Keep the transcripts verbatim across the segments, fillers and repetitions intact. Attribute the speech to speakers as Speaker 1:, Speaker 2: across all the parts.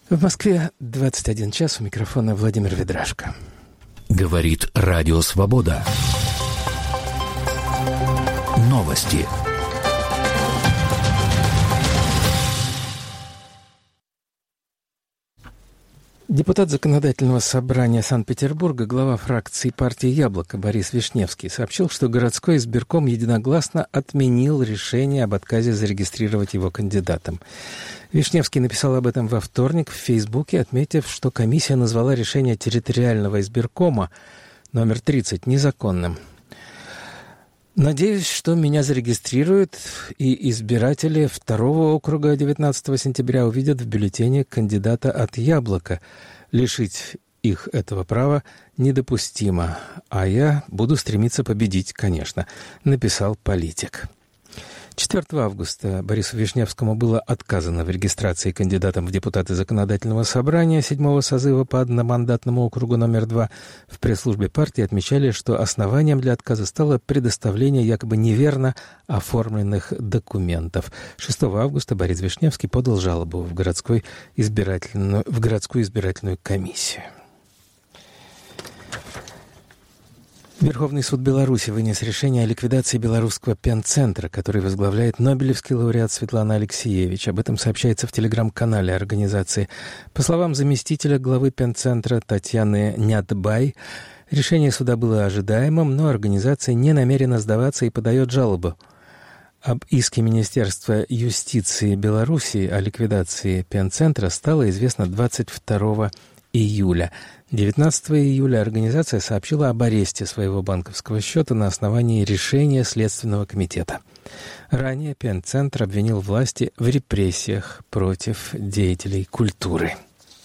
Speaker 1: В Москве двадцать один час, у микрофона Владимир Ведрашко.
Speaker 2: Говорит Радио Свобода. Новости.
Speaker 1: Депутат Законодательного собрания Санкт-Петербурга, глава фракции партии «Яблоко» Борис Вишневский сообщил, что городской избирком единогласно отменил решение об отказе зарегистрировать его кандидатом. Вишневский написал об этом во вторник в Фейсбуке, отметив, что комиссия назвала решение территориального избиркома номер тридцать незаконным. «Надеюсь, что меня зарегистрируют, и избиратели второго округа девятнадцатого сентября увидят в бюллетене кандидата от «Яблока». Лишить их этого права недопустимо, а я буду стремиться победить, конечно», — написал политик. четвёртого августа Борису Вишневскому было отказано в регистрации кандидатом в депутаты Законодательного собрания седьмого созыва по одномандатному округу номер два. В пресс-службе партии отмечали, что основанием для отказа стало предоставление якобы неверно оформленных документов. шестого августа Борис Вишневский подал жалобу в, городской избирательную, в городскую избирательную комиссию. Верховный суд Беларуси вынес решение о ликвидации белорусского пенцентра, который возглавляет нобелевский лауреат Светлана Алексиевич. Об этом сообщается в телеграм-канале организации. По словам заместителя главы пенцентра Татьяны Нятбай, решение суда было ожидаемым, но организация не намерена сдаваться и подает жалобу. Об иске Министерства юстиции Беларуси о ликвидации пенцентра стало известно двадцать второго июля. девятнадцатого июля организация сообщила об аресте своего банковского счета на основании решения Следственного комитета. Ранее пенцентр обвинил власти в репрессиях против деятелей культуры.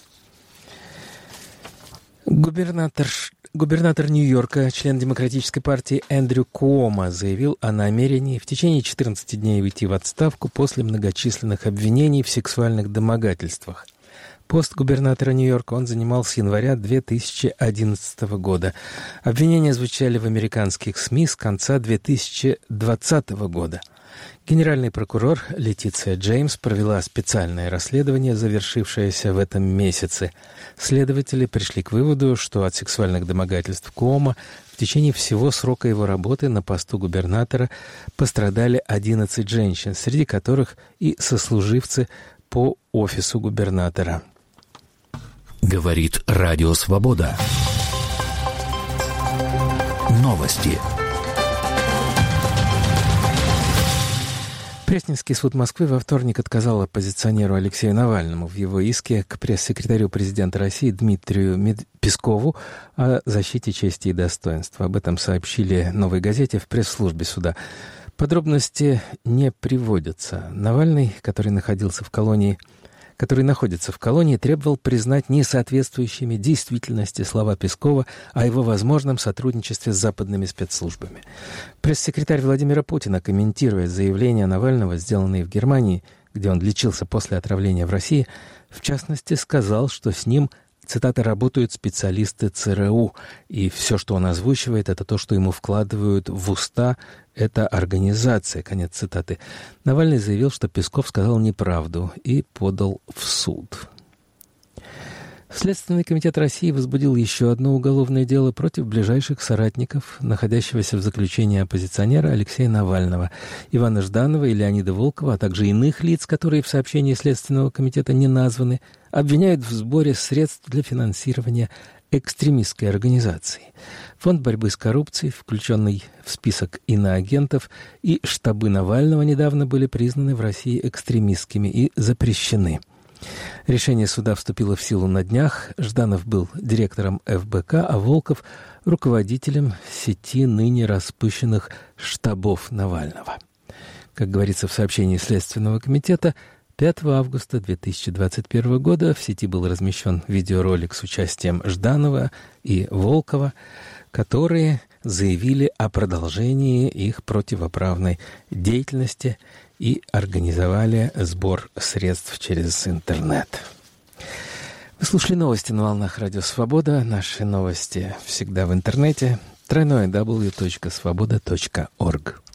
Speaker 1: Губернатор, губернатор Нью-Йорка, член Демократической партии Эндрю Куомо заявил о намерении в течение четырнадцати дней уйти в отставку после многочисленных обвинений в сексуальных домогательствах. Пост губернатора Нью-Йорка он занимал с января две тысячи одиннадцатого года. Обвинения звучали в американских СМИ с конца две тысячи двадцатого года. Генеральный прокурор Летиция Джеймс провела специальное расследование, завершившееся в этом месяце. Следователи пришли к выводу, что от сексуальных домогательств Куомо в течение всего срока его работы на посту губернатора пострадали одиннадцать женщин, среди которых и сослуживцы по офису губернатора.
Speaker 2: Говорит Радио Свобода. Новости.
Speaker 1: Пресненский суд Москвы во вторник отказал оппозиционеру Алексею Навальному в его иске к пресс-секретарю президента России Дмитрию Мед... Пескову о защите чести и достоинства. Об этом сообщили «Новой газете» в пресс-службе суда. Подробности не приводятся. Навальный, который находился в колонии, который находится в колонии, требовал признать несоответствующими действительности слова Пескова о его возможном сотрудничестве с западными спецслужбами. Пресс-секретарь Владимира Путина, комментируя заявления Навального, сделанные в Германии, где он лечился после отравления в России, в частности, сказал, что с ним, цитата, «работают специалисты ЦРУ, и все, что он озвучивает, это то, что ему вкладывают в уста эта организация», конец цитаты. Навальный заявил, что Песков сказал неправду и подал в суд. Следственный комитет России возбудил еще одно уголовное дело против ближайших соратников, находящегося в заключении оппозиционера Алексея Навального, Ивана Жданова и Леонида Волкова, а также иных лиц, которые в сообщении Следственного комитета не названы, обвиняют в сборе средств для финансирования экстремистской организации. Фонд борьбы с коррупцией, включенный в список иноагентов, и штабы Навального недавно были признаны в России экстремистскими и запрещены. Решение суда вступило в силу на днях. Жданов был директором эф бэ ка, а Волков — руководителем сети ныне распущенных штабов Навального. Как говорится в сообщении Следственного комитета, пятого августа две тысячи двадцать первого года в сети был размещен видеоролик с участием Жданова и Волкова, которые заявили о продолжении их противоправной деятельности и организовали сбор средств через интернет. Вы слушали новости на волнах Радио Свобода. Наши новости всегда в интернете. дабл ю дабл ю дабл ю точка свобода точка орг.